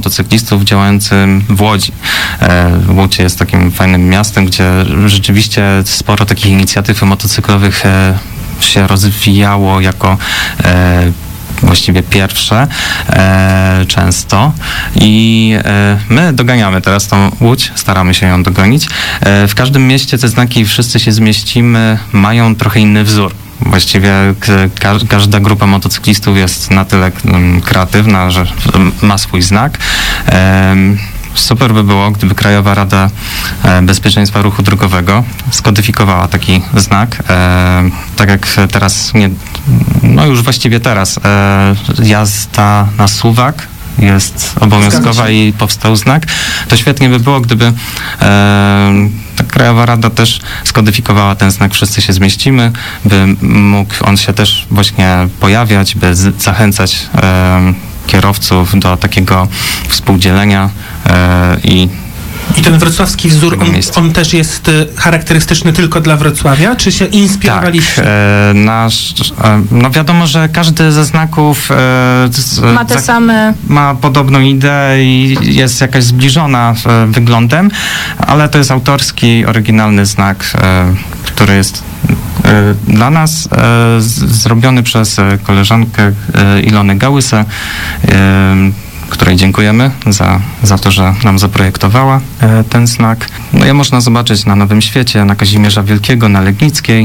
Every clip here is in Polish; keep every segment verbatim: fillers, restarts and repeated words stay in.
motocyklistów działającym w Łodzi. Łódź jest takim fajnym miastem, gdzie rzeczywiście sporo takich inicjatyw motocyklowych się rozwijało jako właściwie pierwsze e, często i e, my doganiamy teraz tą Łódź, staramy się ją dogonić. E, w każdym mieście te znaki Wszyscy się zmieścimy mają trochę inny wzór. Właściwie ka każda grupa motocyklistów jest na tyle um, kreatywna, że ma swój znak. E, Super by było, gdyby Krajowa Rada Bezpieczeństwa Ruchu Drogowego skodyfikowała taki znak. E, tak jak teraz, nie, no już właściwie teraz, e, jazda na suwak jest obowiązkowa i powstał znak. To świetnie by było, gdyby e, ta Krajowa Rada też skodyfikowała ten znak Wszyscy się zmieścimy, by mógł on się też właśnie pojawiać, by z, zachęcać e, kierowców do takiego współdzielenia e, i I ten wrocławski wzór, on, on też jest y, charakterystyczny tylko dla Wrocławia? Czy się inspirowaliście? Tak, e, nasz, e, no wiadomo, że każdy ze znaków e, z, ma te same... ma podobną ideę i jest jakaś zbliżona e, wyglądem, ale to jest autorski, oryginalny znak, e, który jest e, dla nas e, z, zrobiony przez koleżankę e, Ilonę Gałysę, e, której dziękujemy za, za to, że nam zaprojektowała e, ten znak. No je można zobaczyć na Nowym Świecie, na Kazimierza Wielkiego, na Legnickiej.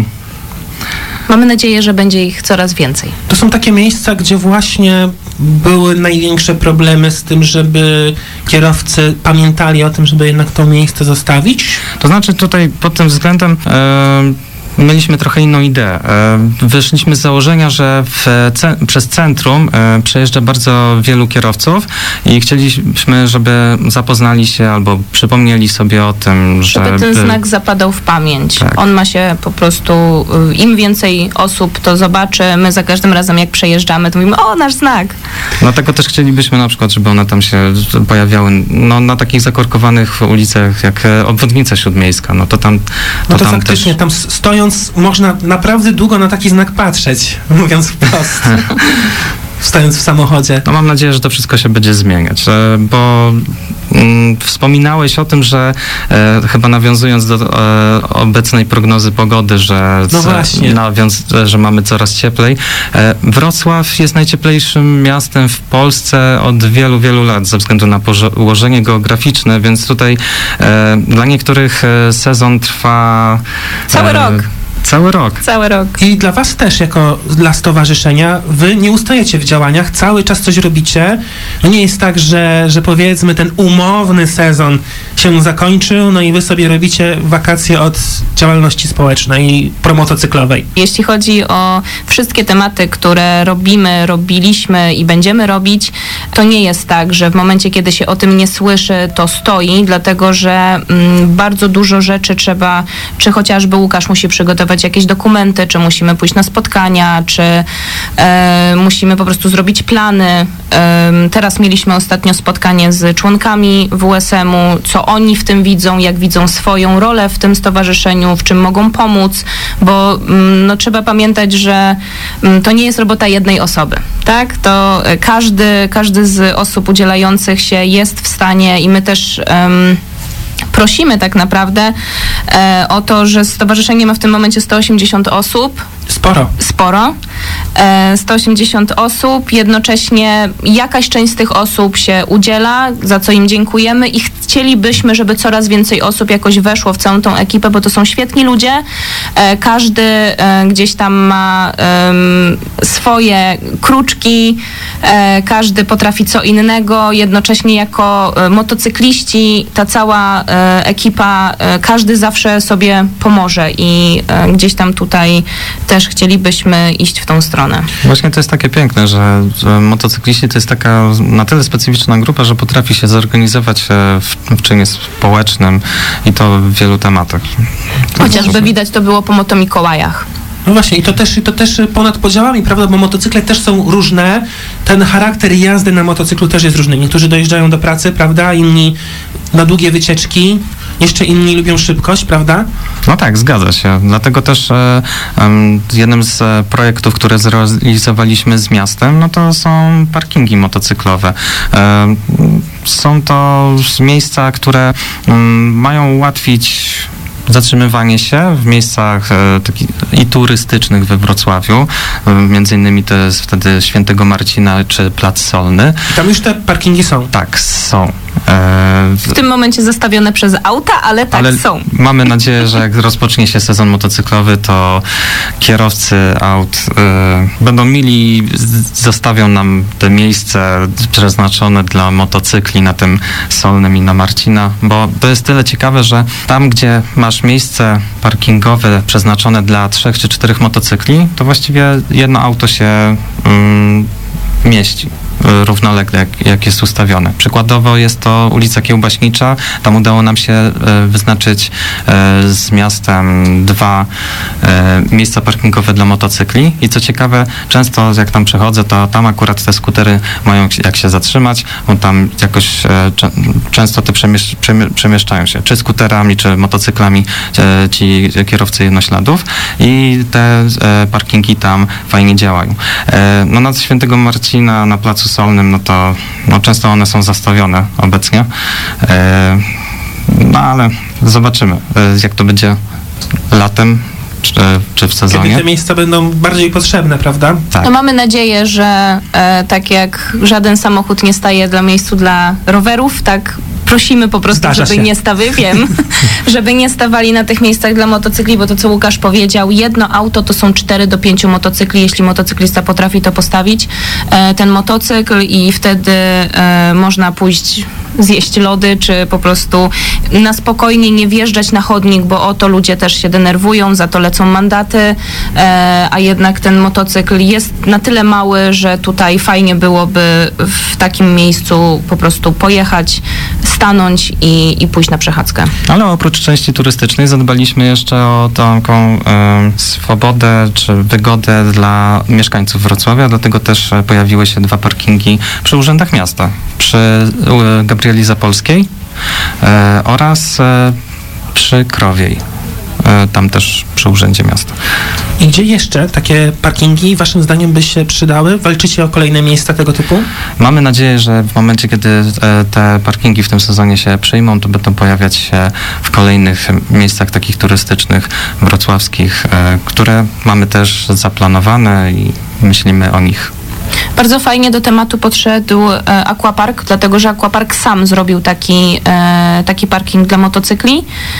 Mamy nadzieję, że będzie ich coraz więcej. To są takie miejsca, gdzie właśnie były największe problemy z tym, żeby kierowcy pamiętali o tym, żeby jednak to miejsce zostawić? To znaczy tutaj pod tym względem e, mieliśmy trochę inną ideę. Wyszliśmy z założenia, że w ce- przez centrum e, przejeżdża bardzo wielu kierowców i chcieliśmy, żeby zapoznali się albo przypomnieli sobie o tym, żeby... Żeby ten znak zapadał w pamięć. Tak. On ma się po prostu, im więcej osób to zobaczy, my za każdym razem jak przejeżdżamy, to mówimy, o, nasz znak. Dlatego też chcielibyśmy na przykład, żeby one tam się pojawiały no, na takich zakorkowanych ulicach jak obwodnica Śródmiejska. No to tam, to no to tam faktycznie też... tam stoją można naprawdę długo na taki znak patrzeć, mówiąc wprost, stojąc w samochodzie. No mam nadzieję, że to wszystko się będzie zmieniać, bo mm, wspominałeś o tym, że e, chyba nawiązując do e, obecnej prognozy pogody, że, no właśnie. Nawiąz, że mamy coraz cieplej. E, Wrocław jest najcieplejszym miastem w Polsce od wielu, wielu lat ze względu na położenie geograficzne, więc tutaj e, dla niektórych e, sezon trwa... Cały e, rok. Cały rok. Cały rok. I dla was też, jako dla stowarzyszenia, wy nie ustajecie w działaniach, cały czas coś robicie. No nie jest tak, że, że powiedzmy ten umowny sezon się zakończył, no i wy sobie robicie wakacje od działalności społecznej i promotocyklowej. Jeśli chodzi o wszystkie tematy, które robimy, robiliśmy i będziemy robić, to nie jest tak, że w momencie, kiedy się o tym nie słyszy, to stoi, dlatego że mm, bardzo dużo rzeczy trzeba, czy chociażby Łukasz musi przygotować jakieś dokumenty, czy musimy pójść na spotkania, czy e, musimy po prostu zrobić plany. E, teraz mieliśmy ostatnio spotkanie z członkami W S M-u, co oni w tym widzą, jak widzą swoją rolę w tym stowarzyszeniu, w czym mogą pomóc, bo mm, no, trzeba pamiętać, że mm, to nie jest robota jednej osoby, tak? To każdy, każdy z osób udzielających się jest w stanie i my też um, prosimy tak naprawdę e, o to, że stowarzyszenie ma w tym momencie sto osiemdziesiąt osób. Sporo. Sporo. E, sto osiemdziesiąt osób. Jednocześnie jakaś część z tych osób się udziela, za co im dziękujemy i chcielibyśmy, żeby coraz więcej osób jakoś weszło w całą tą ekipę, bo to są świetni ludzie. E, każdy e, gdzieś tam ma e, swoje kruczki, e, każdy potrafi co innego. Jednocześnie jako e, motocykliści ta cała e, ekipa, e, każdy zawsze sobie pomoże i e, gdzieś tam tutaj też chcielibyśmy iść w tą stronę. Właśnie to jest takie piękne, że, że motocykliści to jest taka na tyle specyficzna grupa, że potrafi się zorganizować w, w czynie społecznym i to w wielu tematach. Chociażby widać to było po Motomikołajach. No właśnie, i to też, i to też ponad podziałami, prawda, bo motocykle też są różne, ten charakter jazdy na motocyklu też jest różny. Niektórzy dojeżdżają do pracy, prawda, inni na długie wycieczki, jeszcze inni lubią szybkość, prawda? No tak, zgadza się. Dlatego też e, em, jednym z e, projektów, które zrealizowaliśmy z miastem, no to są parkingi motocyklowe. E, są to miejsca, które mm, mają ułatwić zatrzymywanie się w miejscach e, taki, i turystycznych we Wrocławiu. E, między innymi to jest wtedy Świętego Marcina czy Plac Solny. Tam już te parkingi są. Tak, są. W tym momencie zastawione przez auta, ale tak ale są. Mamy nadzieję, że jak rozpocznie się sezon motocyklowy, to kierowcy aut y, będą mili, z- zostawią nam te miejsce przeznaczone dla motocykli na tym Solnym i na Marcina, bo to jest tyle ciekawe, że tam, gdzie masz miejsce parkingowe przeznaczone dla trzech czy czterech motocykli, to właściwie jedno auto się mm, mieści y, równolegle, jak, jak jest ustawione. Przykładowo jest to ulica Kiełbaśnicza. Tam udało nam się y, wyznaczyć y, z miastem dwa y, miejsca parkingowe dla motocykli i co ciekawe, często jak tam przechodzę, to tam akurat te skutery mają jak się zatrzymać, bo tam jakoś y, cze- często te przemiesz- przemie- przemieszczają się, czy skuterami, czy motocyklami y, ci kierowcy jednośladów i te y, parkingi tam fajnie działają. Y, no na Świętego Marcina na Placu Solnym, no to no często one są zastawione obecnie. E, no ale zobaczymy, e, jak to będzie latem czy, czy w Kiedy sezonie. te miejsca będą bardziej potrzebne, prawda? Tak. No mamy nadzieję, że e, tak jak żaden samochód nie staje dla miejscu dla rowerów, tak prosimy po prostu, Zdarza żeby się. nie stawy, wiem, żeby nie stawali na tych miejscach dla motocykli, bo to co Łukasz powiedział, jedno auto to są cztery do pięciu motocykli, jeśli motocyklista potrafi to postawić, e, ten motocykl i wtedy e, można pójść zjeść lody, czy po prostu na spokojnie nie wjeżdżać na chodnik, bo o to ludzie też się denerwują, za to lecą mandaty, e, a jednak ten motocykl jest na tyle mały, że tutaj fajnie byłoby w takim miejscu po prostu pojechać, stanąć i, i pójść na przechadzkę. Ale oprócz części turystycznej zadbaliśmy jeszcze o taką e, swobodę czy wygodę dla mieszkańców Wrocławia, dlatego też e, pojawiły się dwa parkingi przy urzędach miasta, przy e, Gabrieli Zapolskiej e, oraz e, przy Krowiej, e, tam też przy urzędzie miasta. I gdzie jeszcze takie parkingi waszym zdaniem by się przydały? Walczycie o kolejne miejsca tego typu? Mamy nadzieję, że w momencie, kiedy e, te parkingi w tym sezonie się przyjmą, to będą pojawiać się w kolejnych miejscach takich turystycznych, wrocławskich, e, które mamy też zaplanowane i myślimy o nich. Bardzo fajnie do tematu podszedł e, Aquapark, dlatego że Aquapark sam zrobił taki, e, taki parking dla motocykli.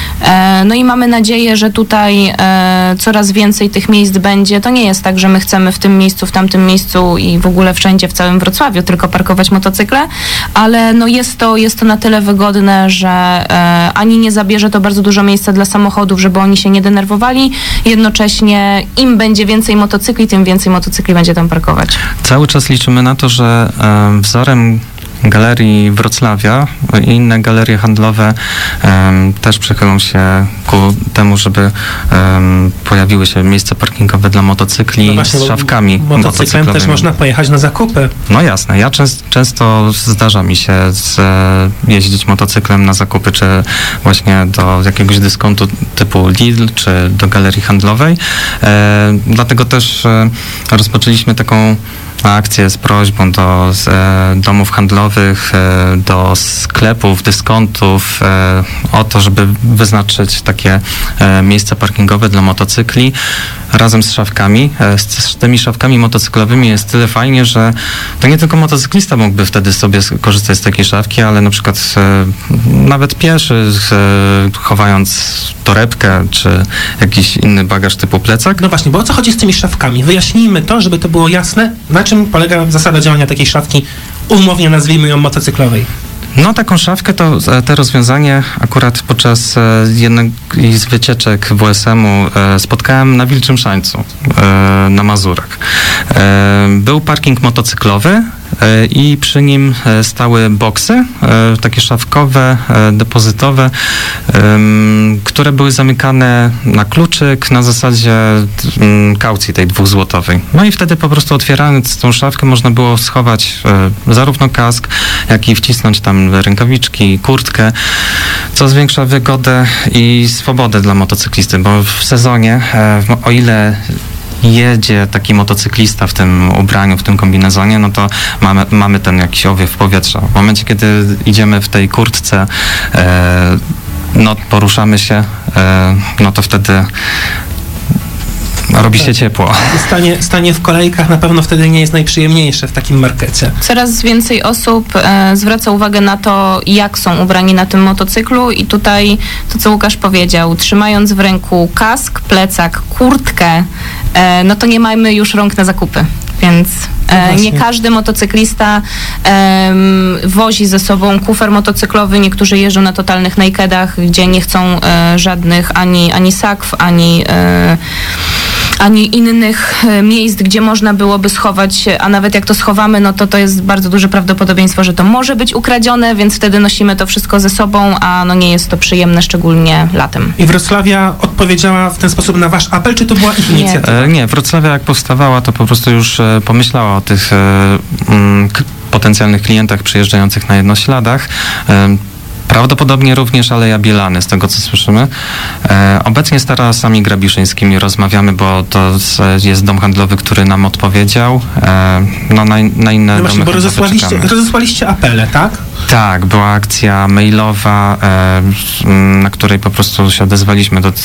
E, no i mamy nadzieję, że tutaj e, coraz więcej tych miejsc będzie. To nie jest tak, że my chcemy w tym miejscu, w tamtym miejscu i w ogóle wszędzie w całym Wrocławiu tylko parkować motocykle, ale no jest to, jest to na tyle wygodne, że e, ani nie zabierze to bardzo dużo miejsca dla samochodów, żeby oni się nie denerwowali. Jednocześnie im będzie więcej motocykli, tym więcej motocykli będzie tam parkować. Cały czas liczymy na to, że e, wzorem Galerii Wrocławia i inne galerie handlowe em, też przychylą się ku temu, żeby em, pojawiły się miejsca parkingowe dla motocykli No właśnie, z bo szafkami Motocyklem też motocyklowymi. można pojechać na zakupy. No jasne, ja częst, często zdarza mi się z, e, jeździć motocyklem na zakupy, czy właśnie do jakiegoś dyskontu typu Lidl, czy do galerii handlowej. E, dlatego też e, rozpoczęliśmy taką akcję z prośbą do z, e, domów handlowych, e, do sklepów, dyskontów e, o to, żeby wyznaczyć takie e, miejsca parkingowe dla motocykli razem z szafkami. E, z, z tymi szafkami motocyklowymi jest tyle fajnie, że to nie tylko motocyklista mógłby wtedy sobie korzystać z takiej szafki, ale na przykład e, nawet pieszy, e, chowając torebkę czy jakiś inny bagaż typu plecak. No właśnie, bo o co chodzi z tymi szafkami? Wyjaśnijmy to, żeby to było jasne. Na czym polega zasada działania takiej szafki, umownie nazwijmy ją motocyklowej? No taką szafkę to e, te rozwiązanie akurat podczas e, jednej z wycieczek W S M u e, spotkałem na Wilczym Szańcu e, na Mazurach. E, był parking motocyklowy e, i przy nim e, stały boksy, e, takie szafkowe, e, depozytowe, em, które były zamykane na kluczyk na zasadzie mm, kaucji tej dwuzłotowej. No i wtedy po prostu otwierając tą szafkę można było schować e, zarówno kask, jak i wcisnąć tam rękawiczki, kurtkę, co zwiększa wygodę i swobodę dla motocyklisty, bo w sezonie, e, o ile jedzie taki motocyklista w tym ubraniu, w tym kombinezonie, no to mamy, mamy ten jakiś owiew powietrza. W momencie, kiedy idziemy w tej kurtce, e, no poruszamy się, e, no to wtedy robi się ciepło. Stanie, stanie w kolejkach na pewno wtedy nie jest najprzyjemniejsze w takim markecie. Coraz więcej osób e, zwraca uwagę na to, jak są ubrani na tym motocyklu i tutaj to, co Łukasz powiedział, trzymając w ręku kask, plecak, kurtkę, e, no to nie mamy już rąk na zakupy. Więc e, nie każdy motocyklista e, wozi ze sobą kufer motocyklowy. Niektórzy jeżdżą na totalnych nakedach, gdzie nie chcą e, żadnych ani, ani sakw, ani, e, ani innych e, miejsc, gdzie można byłoby schować, a nawet jak to schowamy, no to to jest bardzo duże prawdopodobieństwo, że to może być ukradzione, więc wtedy nosimy to wszystko ze sobą, a no nie jest to przyjemne, szczególnie latem. I Wrocławia odpowiedziała w ten sposób na wasz apel, czy to była ich Nie. inicjatywa? E, nie, Wrocławia jak powstawała, to po prostu już e, pomyślała o tych e, mm, k- potencjalnych klientach przyjeżdżających na jednośladach. E, Prawdopodobnie również Aleja Bielany, z tego co słyszymy. E, obecnie z tarasami grabiszyńskimi rozmawiamy, bo to z, jest dom handlowy, który nam odpowiedział. E, no na, na inne No właśnie, domy bo handlowe rozesłaliście, czekamy. rozesłaliście apele, tak? Tak, była akcja mailowa, e, m, na której po prostu się odezwaliśmy do e,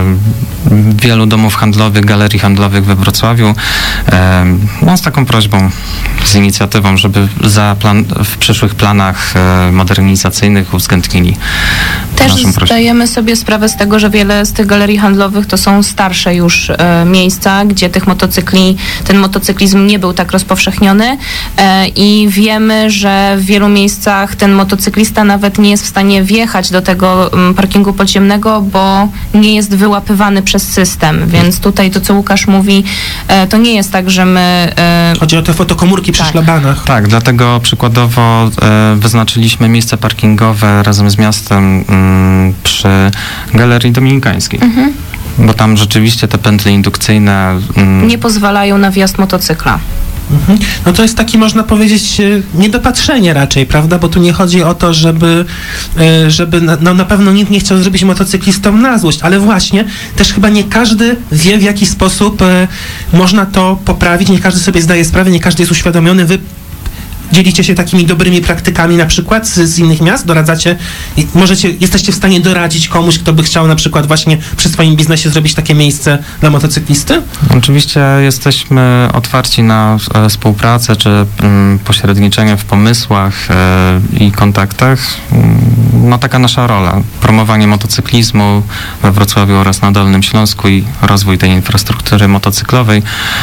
wielu domów handlowych, galerii handlowych we Wrocławiu. E, no, z taką prośbą, z inicjatywą, żeby za plan, w przyszłych planach e, modernizacyjnych uwzględnili Też naszą prośbę. zdajemy sobie sprawę z tego, że wiele z tych galerii handlowych to są starsze już e, miejsca, gdzie tych motocykli, ten motocyklizm nie był tak rozpowszechniony e, i wiemy, że w wielu miejscach ten motocyklista nawet nie jest w stanie wjechać do tego m, parkingu podziemnego, bo nie jest wyłapywany przez system, więc tutaj to, co Łukasz mówi, e, to nie jest tak, że my... E, Chodzi o te fotokomórki przy Tak. szlabanach. Tak, dlatego przykładowo e, wyznaczyliśmy miejsce parkingowe razem z miastem mm, przy Galerii Dominikańskiej. Mhm. Bo tam rzeczywiście te pętle indukcyjne mm, nie pozwalają na wjazd motocykla. Mhm. No to jest taki, można powiedzieć, e, niedopatrzenie raczej, prawda? Bo tu nie chodzi o to, żeby, e, żeby na, no na pewno nikt nie chciał zrobić motocyklistom na złość, ale właśnie też chyba nie każdy wie, w jaki sposób e, można to poprawić, nie każdy sobie zdaje sprawę, nie każdy jest uświadomiony. Wy dzielicie się takimi dobrymi praktykami na przykład z, z innych miast? Doradzacie? i Możecie, jesteście w stanie doradzić komuś, kto by chciał na przykład właśnie przy swoim biznesie zrobić takie miejsce dla motocyklisty? Oczywiście jesteśmy otwarci na e, współpracę czy mm, pośredniczenie w pomysłach e, i kontaktach. Mm, No taka nasza rola. Promowanie motocyklizmu we Wrocławiu oraz na Dolnym Śląsku i rozwój tej infrastruktury motocyklowej.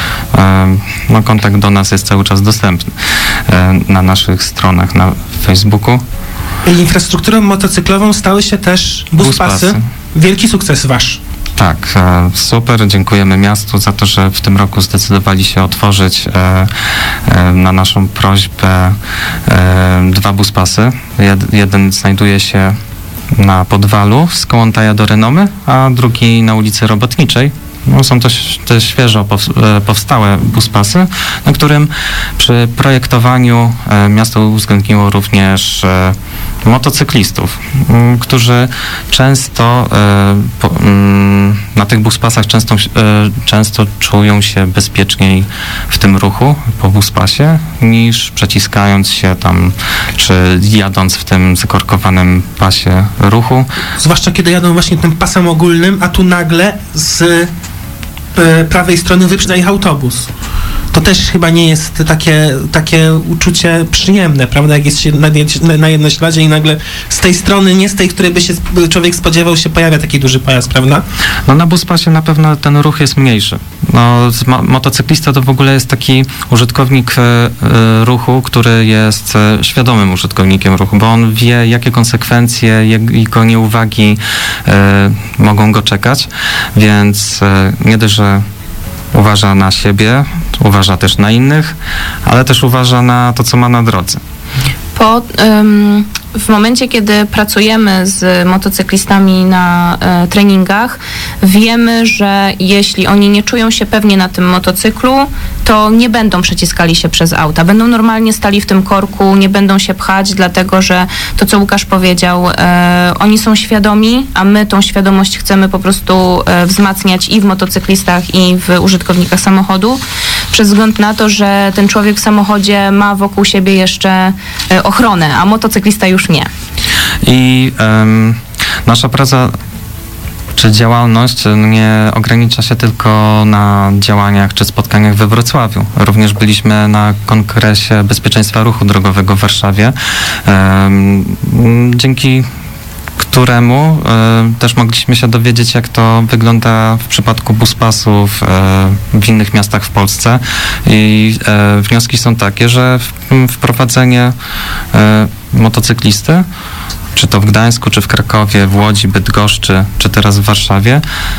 E, No kontakt do nas jest cały czas dostępny e, na naszych stronach na Facebooku. I infrastrukturą motocyklową stały się też buspasy. Buspasy. Wielki sukces wasz. Tak, e, super. Dziękujemy miastu za to, że w tym roku zdecydowali się otworzyć e, e, na naszą prośbę e, dwa buspasy. Jed, jeden znajduje się na Podwalu z Kołątaja do Renomy, a drugi na ulicy Robotniczej. No, są to ś- te świeżo pow- e, powstałe buspasy, na którym przy projektowaniu e, miasto uwzględniło również e, motocyklistów, m, którzy często e, po, mm, na tych buspasach często, e, często czują się bezpieczniej w tym ruchu po buspasie niż przeciskając się tam czy jadąc w tym zakorkowanym pasie ruchu. Zwłaszcza kiedy jadą właśnie tym pasem ogólnym, a tu nagle z e, prawej strony wyprzedza ich autobus. To też chyba nie jest takie, takie uczucie przyjemne, prawda? Jak jest się na, na, na jednośladzie i nagle z tej strony, nie z tej, której by się sp- człowiek spodziewał, się pojawia taki duży pojazd, prawda? No na buspasie na pewno ten ruch jest mniejszy. No, z mo- motocyklista to w ogóle jest taki użytkownik e, e, ruchu, który jest e, świadomym użytkownikiem ruchu, bo on wie, jakie konsekwencje jego nieuwagi e, mogą go czekać, więc e, nie dość, że uważa na siebie, uważa też na innych, ale też uważa na to, co ma na drodze. Po, ym, w momencie, kiedy pracujemy z motocyklistami na y, treningach, wiemy, że jeśli oni nie czują się pewnie na tym motocyklu, to nie będą przeciskali się przez auta. Będą normalnie stali w tym korku, nie będą się pchać, dlatego że to, co Łukasz powiedział, y, oni są świadomi, a my tą świadomość chcemy po prostu y, wzmacniać i w motocyklistach, i w użytkownikach samochodu, przez wzgląd na to, że ten człowiek w samochodzie ma wokół siebie jeszcze y, ochronę, a motocyklista już nie. I em, nasza praca czy działalność nie ogranicza się tylko na działaniach czy spotkaniach we Wrocławiu. Również byliśmy na kongresie bezpieczeństwa ruchu drogowego w Warszawie, em, dzięki któremu e, też mogliśmy się dowiedzieć, jak to wygląda w przypadku buspasów e, w innych miastach w Polsce. I e, wnioski są takie, że w, wprowadzenie e, motocyklisty, czy to w Gdańsku, czy w Krakowie, w Łodzi, Bydgoszczy, czy teraz w Warszawie,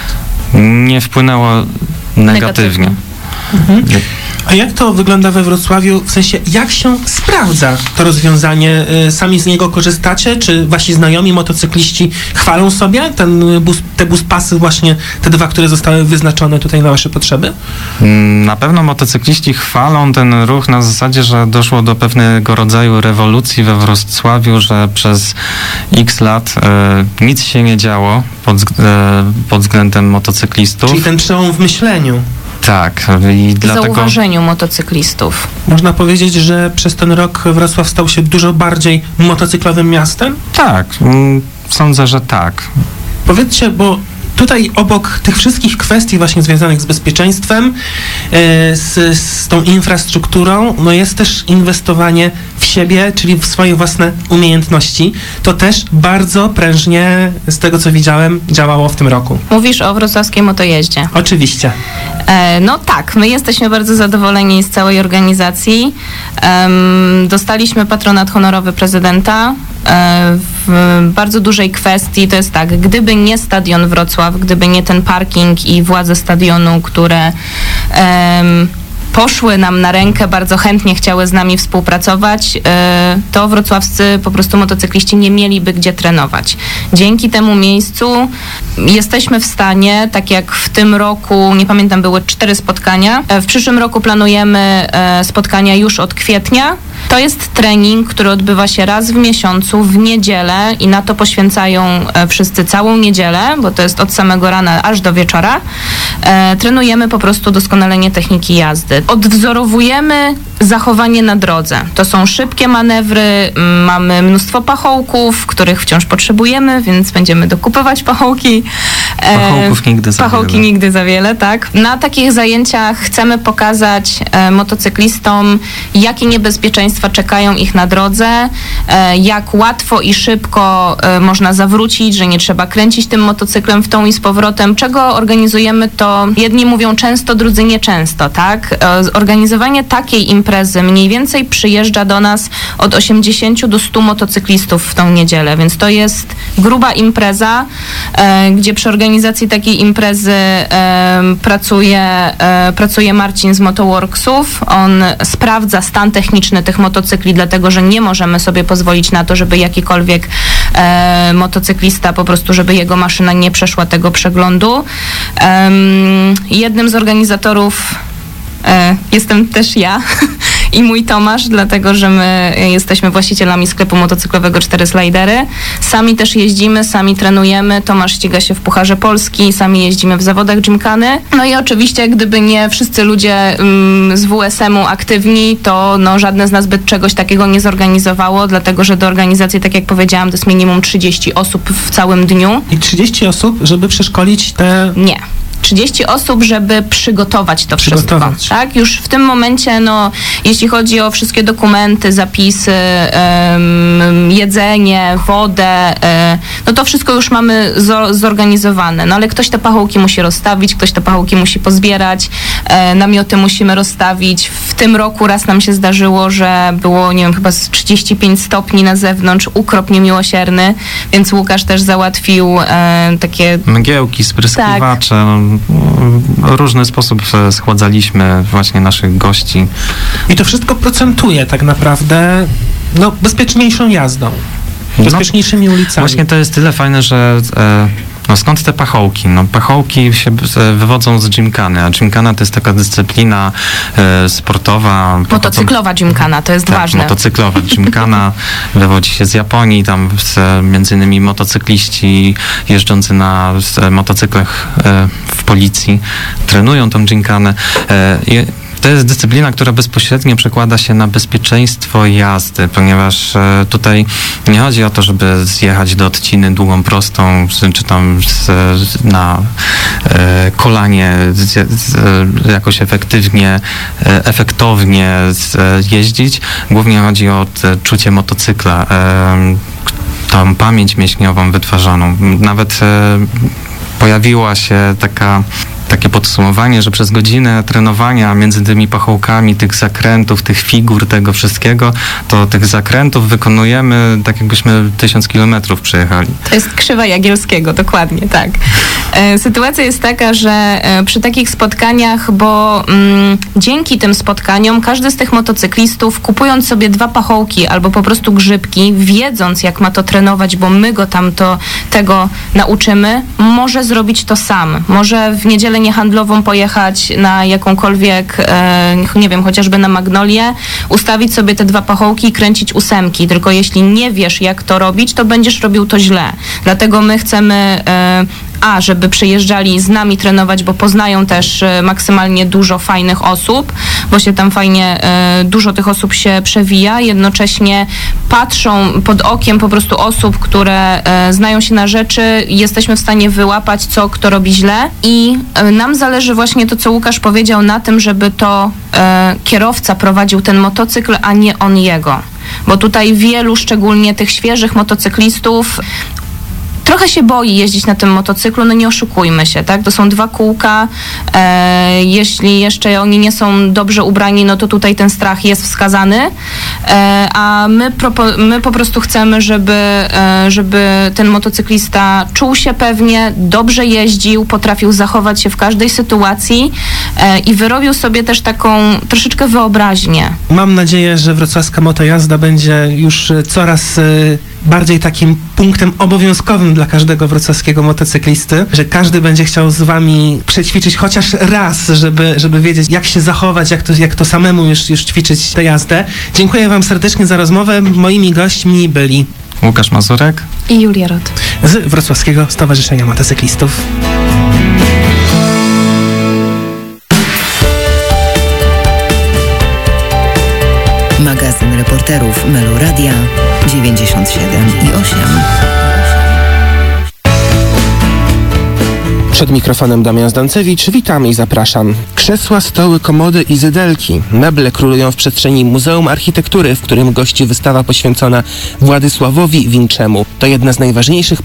nie wpłynęło negatywnie. Negatywnie. Mhm. A jak to wygląda we Wrocławiu, w sensie jak się sprawdza to rozwiązanie? Y, Sami z niego korzystacie? Czy wasi znajomi motocykliści chwalą sobie ten bus, te buspasy właśnie, te dwa, które zostały wyznaczone tutaj na wasze potrzeby? Na pewno motocykliści chwalą ten ruch na zasadzie, że doszło do pewnego rodzaju rewolucji we Wrocławiu, że przez x lat e, nic się nie działo pod, wzg- e, pod względem motocyklistów. Czyli ten przełom w myśleniu. Tak, i W dlatego... zauważeniu motocyklistów. Można powiedzieć, że przez ten rok Wrocław stał się dużo bardziej motocyklowym miastem? Tak, mm, sądzę, że tak. Powiedzcie, bo tutaj obok tych wszystkich kwestii właśnie związanych z bezpieczeństwem, e, z, z tą infrastrukturą, no jest też inwestowanie w siebie, czyli w swoje własne umiejętności. To też bardzo prężnie, z tego co widziałem, działało w tym roku. Mówisz o wrocławskiej motojeździe. Oczywiście. E, no tak, my jesteśmy bardzo zadowoleni z całej organizacji. Em, dostaliśmy patronat honorowy prezydenta. E, w bardzo dużej kwestii to jest tak, gdyby nie Stadion Wrocław, gdyby nie ten parking i władze stadionu, które em, poszły nam na rękę, bardzo chętnie chciały z nami współpracować, e, to wrocławscy po prostu motocykliści nie mieliby gdzie trenować. Dzięki temu miejscu jesteśmy w stanie, tak jak w tym roku, nie pamiętam, były cztery spotkania. E, W przyszłym roku planujemy e, spotkania już od kwietnia. To jest trening, który odbywa się raz w miesiącu, w niedzielę i na to poświęcają e, wszyscy całą niedzielę, bo to jest od samego rana aż do wieczora. E, trenujemy po prostu doskonalenie techniki jazdy. Odwzorowujemy zachowanie na drodze. To są szybkie manewry, m, mamy mnóstwo pachołków, których wciąż potrzebujemy, więc będziemy dokupować pachołki. E, Pachołków nigdy za Pachołki wiele. nigdy za wiele, tak. Na takich zajęciach chcemy pokazać e, motocyklistom, jakie niebezpieczeństwa czekają ich na drodze, e, jak łatwo i szybko e, można zawrócić, że nie trzeba kręcić tym motocyklem w tą i z powrotem. Czego organizujemy, to jedni mówią często, drudzy nieczęsto, tak. E, zorganizowanie takiej imprezy mniej więcej przyjeżdża do nas od osiemdziesięciu do stu motocyklistów w tą niedzielę, więc to jest gruba impreza, e, gdzie przy organizacji takiej imprezy e, pracuje, e, pracuje Marcin z Motoworksów. On sprawdza stan techniczny tych motocykli, dlatego że nie możemy sobie pozwolić na to, żeby jakikolwiek e, motocyklista po prostu, żeby jego maszyna nie przeszła tego przeglądu. E, jednym z organizatorów e, jestem też ja i mój Tomasz, dlatego że my jesteśmy właścicielami sklepu motocyklowego cztery Slidery. Sami też jeździmy, sami trenujemy. Tomasz ściga się w Pucharze Polski, sami jeździmy w zawodach Gymkhany. No i oczywiście, gdyby nie wszyscy ludzie mm, z W S M-u aktywni, to no, żadne z nas by czegoś takiego nie zorganizowało, dlatego że do organizacji, tak jak powiedziałam, to jest minimum trzydzieści osób w całym dniu. I trzydzieści osób, żeby przeszkolić te... Nie. trzydzieści osób, żeby przygotować to Przygotować. wszystko. Tak? Już w tym momencie, no, jeśli chodzi o wszystkie dokumenty, zapisy, em, jedzenie, wodę, e, no to wszystko już mamy zo- zorganizowane. No ale ktoś te pachołki musi rozstawić, ktoś te pachołki musi pozbierać, e, namioty musimy rozstawić. W tym roku raz nam się zdarzyło, że było, nie wiem, chyba z trzydzieści pięć stopni na zewnątrz, ukrop niemiłosierny, więc Łukasz też załatwił e, takie... Mgiełki, spryskiwacze, w różny sposób e, schładzaliśmy właśnie naszych gości. I to wszystko procentuje tak naprawdę no, bezpieczniejszą jazdą, bezpieczniejszymi ulicami. Właśnie to jest tyle fajne, że e, no skąd te pachołki? No pachołki się e, wywodzą z gymkhany, a gymkhana to jest taka dyscyplina e, sportowa. Motocyklowa gymkhana, to jest tak, ważne. motocyklowa gymkhana wywodzi się z Japonii, tam z, między innymi motocykliści jeżdżący na z, motocyklach e, w policji trenują tą gymkhanę. E, i To jest dyscyplina, która bezpośrednio przekłada się na bezpieczeństwo jazdy, ponieważ e, tutaj nie chodzi o to, żeby zjechać do odciny długą prostą, czy tam z, na e, kolanie z, z, jakoś efektywnie, e, efektownie z, jeździć. Głównie chodzi o te, czucie motocykla, e, tą pamięć mięśniową wytwarzaną. Nawet e, pojawiła się taka takie podsumowanie, że przez godzinę trenowania między tymi pachołkami, tych zakrętów, tych figur, tego wszystkiego, to tych zakrętów wykonujemy tak jakbyśmy tysiąc kilometrów przejechali. To jest krzywa Jagielskiego, dokładnie, tak. E, sytuacja jest taka, że e, przy takich spotkaniach, bo mm, dzięki tym spotkaniom każdy z tych motocyklistów, kupując sobie dwa pachołki albo po prostu grzybki, wiedząc jak ma to trenować, bo my go tam to, tego nauczymy, może zrobić to sam. Może w niedzielę niehandlową pojechać na jakąkolwiek, e, nie wiem, chociażby na Magnolię, ustawić sobie te dwa pachołki i kręcić ósemki. Tylko jeśli nie wiesz, jak to robić, to będziesz robił to źle. Dlatego my chcemy e, a, żeby przyjeżdżali z nami trenować, bo poznają też e, maksymalnie dużo fajnych osób, bo się tam fajnie, e, dużo tych osób się przewija, jednocześnie patrzą pod okiem po prostu osób, które e, znają się na rzeczy, jesteśmy w stanie wyłapać, co kto robi źle i e, nam zależy właśnie to, co Łukasz powiedział, na tym, żeby to e, kierowca prowadził ten motocykl, a nie on jego. Bo tutaj wielu, szczególnie tych świeżych motocyklistów, trochę się boi jeździć na tym motocyklu, no nie oszukujmy się, tak? To są dwa kółka, e, jeśli jeszcze oni nie są dobrze ubrani, no to tutaj ten strach jest wskazany, e, a my, propo, my po prostu chcemy, żeby, e, żeby ten motocyklista czuł się pewnie, dobrze jeździł, potrafił zachować się w każdej sytuacji e, i wyrobił sobie też taką troszeczkę wyobraźnię. Mam nadzieję, że wrocławska motojazda będzie już coraz y, bardziej takim punktem obowiązkowym dla każdego wrocławskiego motocyklisty, że każdy będzie chciał z wami przećwiczyć chociaż raz, żeby, żeby wiedzieć, jak się zachować, jak to, jak to samemu już, już ćwiczyć tę jazdę. Dziękuję wam serdecznie za rozmowę. Moimi gośćmi byli Łukasz Mazurek I Julia Rot. z Wrocławskiego Stowarzyszenia Motocyklistów. Magazyn reporterów Meloradia dziewięćdziesiąt siedem i osiem. Przed mikrofonem Damian Zdancewicz, witam i zapraszam. Krzesła, stoły, komody i zydelki. Meble królują w przestrzeni Muzeum Architektury, w którym gości wystawa poświęcona Władysławowi Winczemu. To jedna z najważniejszych